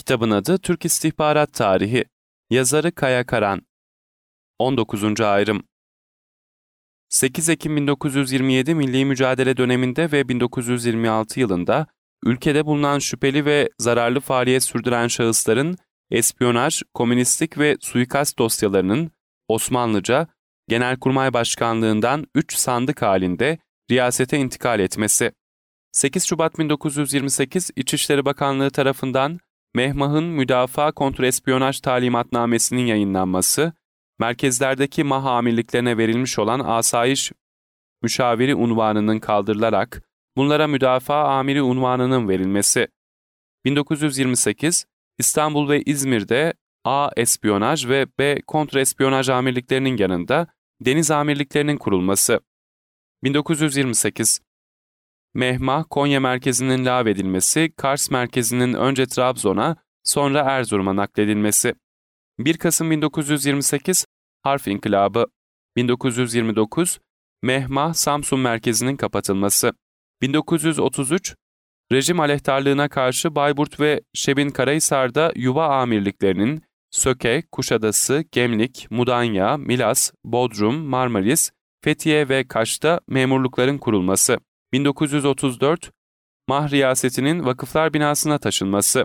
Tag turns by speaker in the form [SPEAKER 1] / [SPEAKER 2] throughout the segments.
[SPEAKER 1] Kitabın adı Türk İstihbarat Tarihi. Yazarı Kaya Karan. 19. ayrım. 8 Ekim 1927 milli mücadele döneminde ve 1926 yılında ülkede bulunan şüpheli ve zararlı faaliyet sürdüren şahısların espiyonaj, komünistlik ve suikast dosyalarının Osmanlıca Genelkurmay Başkanlığından 3 sandık halinde riyasete intikal etmesi. 8 Şubat 1928 İçişleri Bakanlığı tarafından Mehmah'ın Müdafaa Kontrespiyonaj Talimatnamesi'nin yayınlanması, merkezlerdeki MAH amirliklerine verilmiş olan asayiş müşaviri unvanının kaldırılarak bunlara müdafaa amiri unvanının verilmesi. 1928 İstanbul ve İzmir'de A. Espiyonaj ve B. Kontrespiyonaj amirliklerinin yanında deniz amirliklerinin kurulması. 1928 Mehmah, Konya merkezinin lağvedilmesi, Kars merkezinin önce Trabzon'a, sonra Erzurum'a nakledilmesi. 1 Kasım 1928 Harf İnkılabı. 1929 Mehmah, Samsun merkezinin kapatılması. 1933 Rejim aleyhtarlığına karşı Bayburt ve Şebin Karahisar'da yuva amirliklerinin Söke, Kuşadası, Gemlik, Mudanya, Milas, Bodrum, Marmaris, Fethiye ve Kaş'ta memurlukların kurulması. 1934 MAH riyasetinin vakıflar binasına taşınması.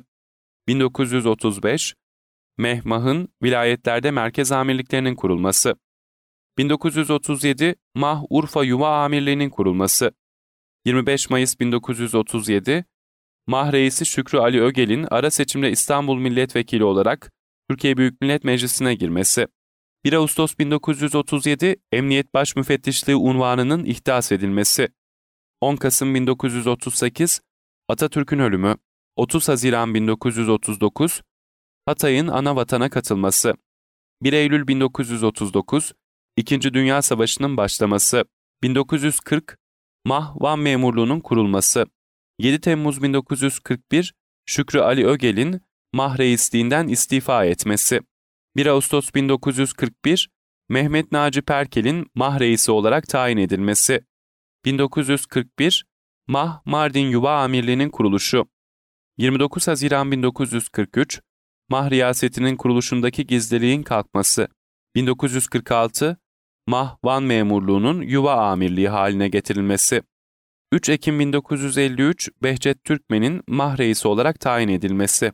[SPEAKER 1] 1935 Mehmah'ın vilayetlerde merkez amirliklerinin kurulması. 1937 MAH Urfa Yuva Amirliği'nin kurulması. 25 Mayıs 1937 MAH Reisi Şükrü Ali Ögel'in ara seçimde İstanbul Milletvekili olarak Türkiye Büyük Millet Meclisi'ne girmesi. 1 Ağustos 1937 Emniyet Baş Müfettişliği unvanının ihdas edilmesi. 10 Kasım 1938 Atatürk'ün ölümü. 30 Haziran 1939 Hatay'ın ana vatana katılması. 1 Eylül 1939 İkinci Dünya Savaşı'nın başlaması. 1940 MAH Van Memurluğu'nun kurulması. 7 Temmuz 1941 Şükrü Ali Ögel'in MAH reisliğinden istifa etmesi. 1 Ağustos 1941 Mehmet Naci Perkel'in MAH reisi olarak tayin edilmesi. 1941 MAH Mardin Yuva Amirliği'nin kuruluşu. 29 Haziran 1943 MAH riyasetinin kuruluşundaki gizliliğin kalkması. 1946 MAH Van Memurluğu'nun yuva amirliği haline getirilmesi. 3 Ekim 1953 Behçet Türkmen'in MAH reisi olarak tayin edilmesi.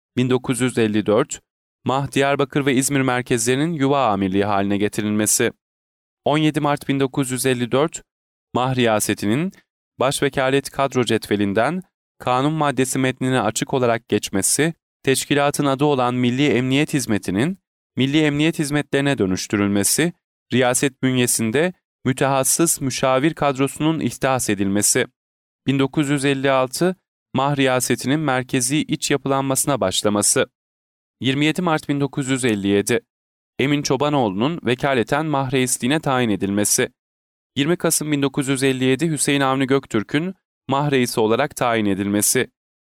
[SPEAKER 1] 1954 MAH Diyarbakır ve İzmir merkezlerinin yuva amirliği haline getirilmesi. 17 Mart 1954 MAH riyasetinin Başvekalet kadro cetvelinden kanun maddesi metnine açık olarak geçmesi, teşkilatın adı olan Milli Emniyet Hizmeti'nin Milli Emniyet Hizmetlerine dönüştürülmesi, riyaset bünyesinde mütehassıs müşavir kadrosunun ihdas edilmesi. 1956 MAH riyasetinin merkezi iç yapılanmasına başlaması. 27 Mart 1957 Emin Çobanoğlu'nun vekaleten MAH reisliğine tayin edilmesi. 20 Kasım 1957 Hüseyin Avni Göktürk'ün MAH reisi olarak tayin edilmesi.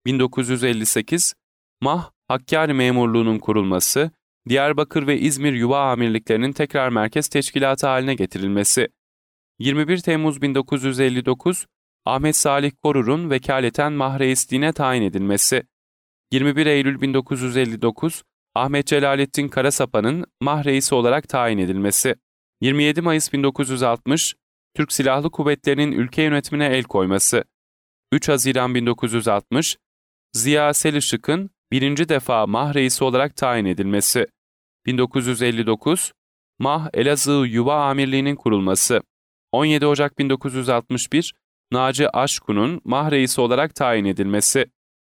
[SPEAKER 1] 1958 MAH Hakkari Memurluğu'nun kurulması, Diyarbakır ve İzmir yuva amirliklerinin tekrar merkez teşkilatı haline getirilmesi. 21 Temmuz 1959 Ahmet Salih Korur'un vekaleten MAH reisliğine tayin edilmesi. 21 Eylül 1959 Ahmet Celalettin Karasapa'nın MAH reisi olarak tayin edilmesi. 27 Mayıs 1960 Türk Silahlı Kuvvetleri'nin ülke yönetimine el koyması. 3 Haziran 1960 Ziya Selışık'ın birinci defa MAH reisi olarak tayin edilmesi. 1959 MAH Elazığ Yuva Amirliği'nin kurulması. 17 Ocak 1961 Naci Aşkun'un MAH reisi olarak tayin edilmesi.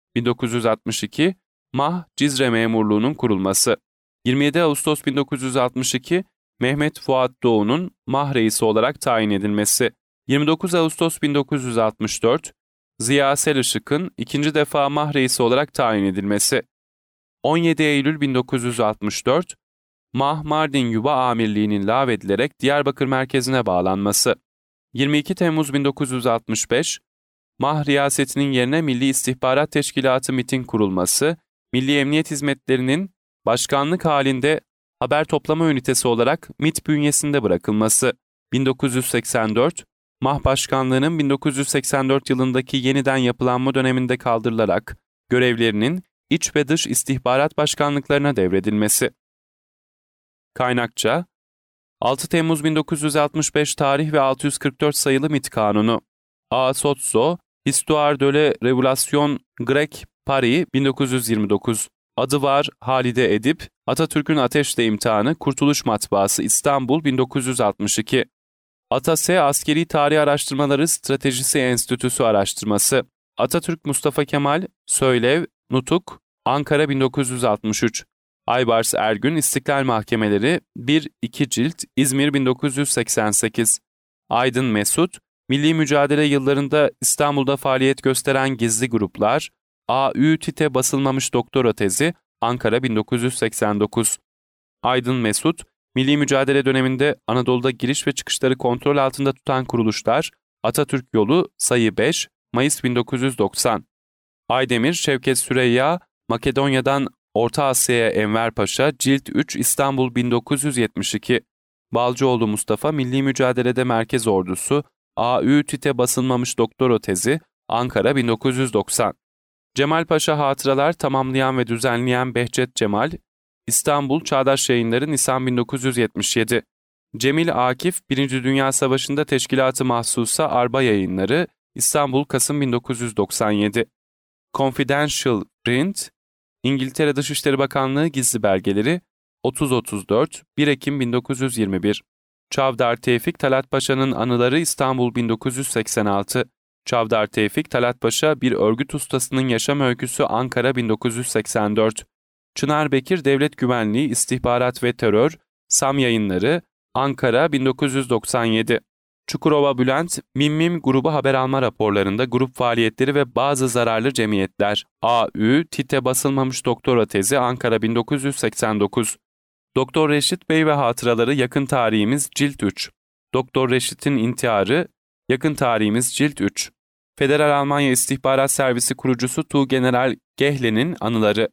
[SPEAKER 1] 1962 MAH Cizre Memurluğu'nun kurulması. 27 Ağustos 1962 Mehmet Fuat Doğu'nun MAH reisi olarak tayin edilmesi. 29 Ağustos 1964 Ziya Selışık'ın ikinci defa MAH reisi olarak tayin edilmesi. 17 Eylül 1964 MAH Mardin Yuva Amirliği'nin lağvedilerek Diyarbakır merkezine bağlanması. 22 Temmuz 1965 MAH riyasetinin yerine Milli İstihbarat Teşkilatı MİT'in kurulması, Milli Emniyet Hizmetleri'nin başkanlık halinde haber toplama ünitesi olarak MİT bünyesinde bırakılması. 1984 MAH Başkanlığı'nın 1984 yılındaki yeniden yapılanma döneminde kaldırılarak görevlerinin İç ve Dış İstihbarat Başkanlıklarına devredilmesi. Kaynakça 6 Temmuz 1965 tarih ve 644 sayılı MİT Kanunu. A. Sotso, Histoire de la Révolution Grecque, Paris, 1929. Adı var Halide Edip, Atatürk'ün Ateşle İmtihanı, Kurtuluş Matbaası, İstanbul, 1962. ATASE Askeri Tarih Araştırmaları Stratejisi Enstitüsü Araştırması. Atatürk Mustafa Kemal, Söylev, Nutuk, Ankara, 1963. Aybars Ergün, İstiklal Mahkemeleri, 1-2 cilt, İzmir, 1988. Aydın Mesut, Milli Mücadele yıllarında İstanbul'da faaliyet gösteren gizli gruplar, A.Ü. Tite basılmamış doktora tezi, Ankara, 1989. Aydın Mesut, Milli Mücadele döneminde Anadolu'da giriş ve çıkışları kontrol altında tutan kuruluşlar, Atatürk Yolu, sayı 5, Mayıs 1990. Aydemir Şevket Süreyya, Makedonya'dan Orta Asya'ya Enver Paşa, Cilt 3, İstanbul, 1972. Balcıoğlu Mustafa, Milli Mücadelede Merkez Ordusu, A.Ü. Tite basılmamış doktora tezi, Ankara, 1990. Cemal Paşa Hatıralar tamamlayan ve düzenleyen Behçet Cemal, İstanbul Çağdaş Yayınları, Nisan 1977. Cemil Akif, Birinci Dünya Savaşı'nda Teşkilat-ı Mahsusa Arba Yayınları, İstanbul, Kasım 1997. Confidential Print, İngiltere Dışişleri Bakanlığı Gizli Belgeleri, 30-34, 1 Ekim 1921. Çavdar Tevfik Talat Paşa'nın Anıları, İstanbul, 1986. Çavdar Tevfik Talat Paşa, bir örgüt ustasının yaşam öyküsü, Ankara, 1984. Çınar Bekir Devlet Güvenliği, İstihbarat ve Terör, SAM Yayınları, Ankara, 1997. Çukurova Bülent, Mim grubu haber alma raporlarında grup faaliyetleri ve bazı zararlı cemiyetler, A.Ü. Tite basılmamış doktora tezi, Ankara, 1989. Doktor Reşit Bey ve Hatıraları, Yakın Tarihimiz, Cilt 3. Doktor Reşit'in İntiharı, Yakın Tarihimiz, Cilt 3. Federal Almanya İstihbarat Servisi kurucusu Tuğgeneral Gehle'nin Anıları,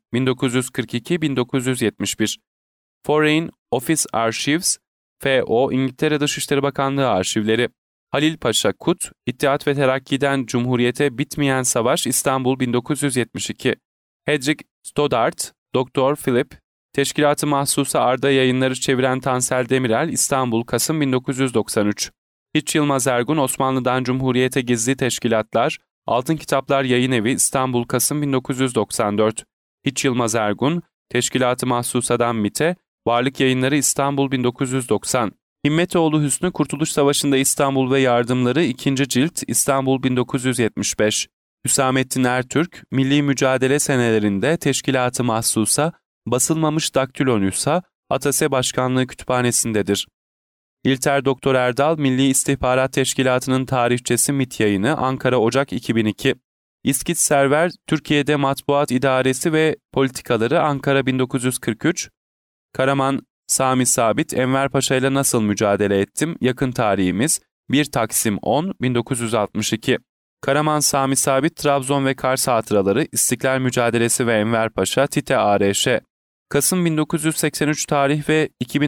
[SPEAKER 1] 1942-1971. Foreign Office Archives, F.O. İngiltere Dışişleri Bakanlığı Arşivleri. Halil Paşa Kut, İttihat ve Terakki'den Cumhuriyete Bitmeyen Savaş, İstanbul, 1972. Hedrick Stoddart, Doktor Philip, Teşkilat-ı Mahsusa Arda Yayınları çeviren Tansel Demirel, İstanbul, Kasım 1993. Hiç Yılmaz Ergun, Osmanlı'dan Cumhuriyete Gizli Teşkilatlar, Altın Kitaplar Yayınevi, İstanbul, Kasım 1994. Hiç Yılmaz Ergun, Teşkilat-ı Mahsusa'dan MİT'e, Varlık Yayınları, İstanbul, 1990. Himmetoğlu Hüsnü, Kurtuluş Savaşı'nda İstanbul ve Yardımları, 2. cilt, İstanbul, 1975. Hüsamettin Ertürk, Milli Mücadele senelerinde Teşkilat-ı Mahsusa, basılmamış daktilonüsa, ATASE Başkanlığı Kütüphanesi'ndedir. İlter Doktor Erdal, Milli İstihbarat Teşkilatı'nın tarihçesi, MİT Yayını, Ankara, Ocak 2002. İskit Server, Türkiye'de Matbuat İdaresi ve Politikaları, Ankara, 1943. Karaman, Sami Sabit, Enver Paşa ile Nasıl Mücadele Ettim, Yakın Tarihimiz, 1 Taksim 10, 1962. Karaman, Sami Sabit, Trabzon ve Kars Hatıraları, İstiklal Mücadelesi ve Enver Paşa, Tite A.R.Ş. Kasım 1983 tarih ve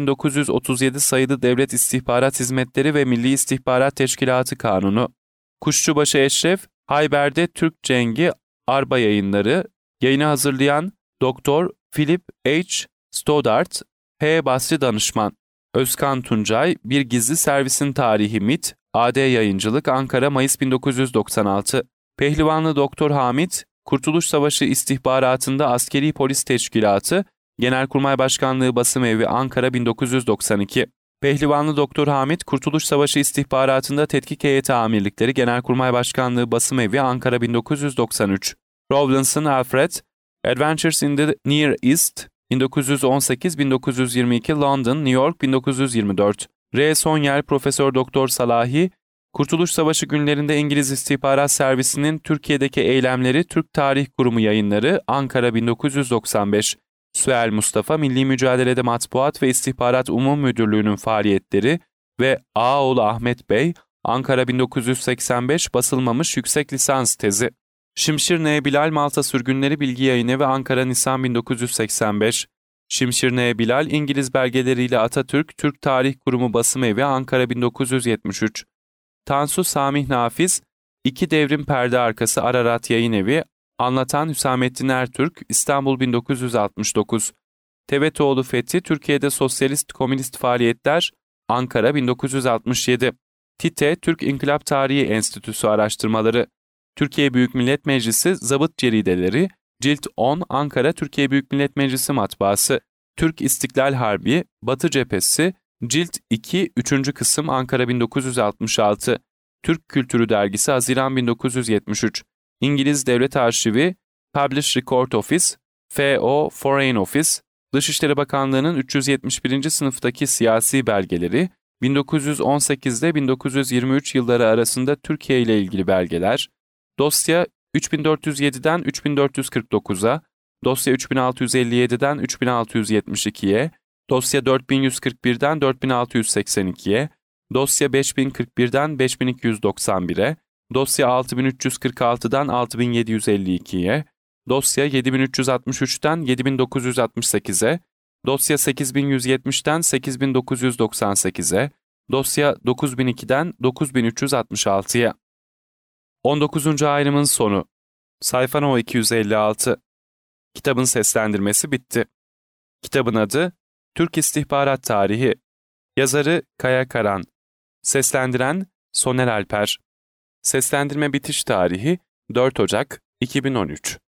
[SPEAKER 1] 2937 sayılı Devlet İstihbarat Hizmetleri ve Milli İstihbarat Teşkilatı Kanunu. Kuşçubaşı Eşref, Hayber'de Türk Cengi Arba Yayınları, yayını hazırlayan Doktor Philip H. Stoddart, P. Basri Danışman. Özkan Tuncay, Bir Gizli Servisin Tarihi MİT, AD Yayıncılık, Ankara, Mayıs 1996. Pehlivanlı Doktor Hamit, Kurtuluş Savaşı İstihbaratında Askeri Polis Teşkilatı, Genelkurmay Başkanlığı Basım Evi, Ankara, 1992. Pehlivanlı Doktor Hamit, Kurtuluş Savaşı İstihbaratında Tetkik Heyeti Amirlikleri, Genelkurmay Başkanlığı Basım Evi, Ankara, 1993. Rawlinson Alfred, Adventures in the Near East, 1918-1922, London, New York, 1924. R. Sonyel, Profesör Doktor Salahi, Kurtuluş Savaşı günlerinde İngiliz İstihbarat Servisi'nin Türkiye'deki eylemleri, Türk Tarih Kurumu Yayınları, Ankara, 1995. Süheyl Mustafa, Milli Mücadelede Matbuat ve İstihbarat Umum Müdürlüğü'nün faaliyetleri ve Ağaoğlu Ahmet Bey, Ankara, 1985, basılmamış yüksek lisans tezi. Şimşir N. Bilal, Malta Sürgünleri Bilgi Yayınevi, Ankara, Nisan 1985. Şimşir N. Bilal, İngiliz belgeleriyle Atatürk, Türk Tarih Kurumu Basım Evi, Ankara, 1973. Tansu Samih Nafiz, İki Devrim Perde Arkası Ararat Yayınevi, Anlatan Hüsamettin Ertürk, İstanbul 1969. Tevetoğlu Fethi, Türkiye'de Sosyalist Komünist Faaliyetler, Ankara 1967. TİTE, Türk İnkılap Tarihi Enstitüsü Araştırmaları. Türkiye Büyük Millet Meclisi Zabıt Cerideleri, Cilt 10, Ankara Türkiye Büyük Millet Meclisi Matbaası. Türk İstiklal Harbi, Batı Cephesi, Cilt 2, 3. kısım, Ankara 1966. Türk Kültürü Dergisi, Haziran 1973. İngiliz Devlet Arşivi, Publish Record Office, FO Foreign Office, Dışişleri Bakanlığı'nın 371. sınıftaki siyasi belgeleri, 1918'de 1923 yılları arasında Türkiye ile ilgili belgeler, dosya 3407'den 3449'a, dosya 3657'den 3672'ye, dosya 4141'den 4682'ye, dosya 5041'den 5291'e, dosya 6346'dan 6752'ye, dosya 7363'ten 7968'e, dosya 8170'ten 8998'e, dosya 9002'den 9366'ya. 19. ayrımın sonu. Sayfa No 256. Kitabın seslendirmesi bitti. Kitabın adı Türk İstihbarat Tarihi. Yazarı Kaya Karan. Seslendiren Soner Alper. Seslendirme bitiş tarihi 4 Ocak 2013.